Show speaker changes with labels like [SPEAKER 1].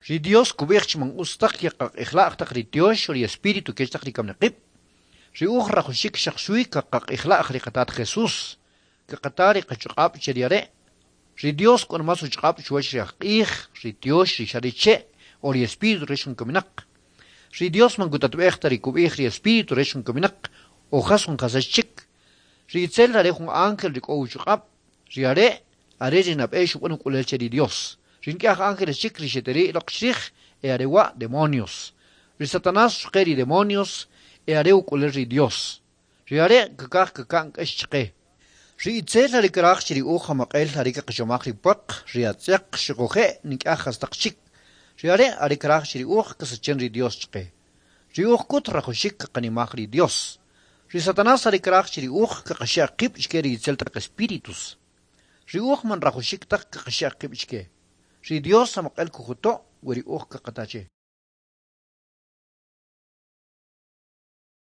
[SPEAKER 1] ri Dios kubich man ustak yakak ikhlaq tak ri Dios ri espíritu que tak ri kamnaqib ri ukhra khushik shakhshui kakak ikhlaq ri qatat Jesús que qatari qachqab cheriare ri Dios con mas uchqab chwash ri ri Dios ri shariche o ri espíritu rishun kaminak ri Dios man gutatbech ri kubich ri espíritu rishun kaminak o khasun khasachik ri tsel re khun ángel ri ko uchqab ri are rinab eshu un kulel cheri Dios rinki ángeles chikri sheteri loqshich arewa demonios ri Satanás qeri demonios areu kulel ri Dios ri are kakak eshqe ri tsel ri krach ri uqa maqel ri qshmaq ri paq ri atsaq shqoje nik akhas taqchik ri are krach ri uq qschen ri Dios chqe ri uq kut rakhushik qanimaq ri Dios ri Satanás ri krach ri uq qshaqib shkeri tsel taq espíritus ri uq man rakhushik taq qshaqib shke ri Dios samaqel kujuto weri uq qatache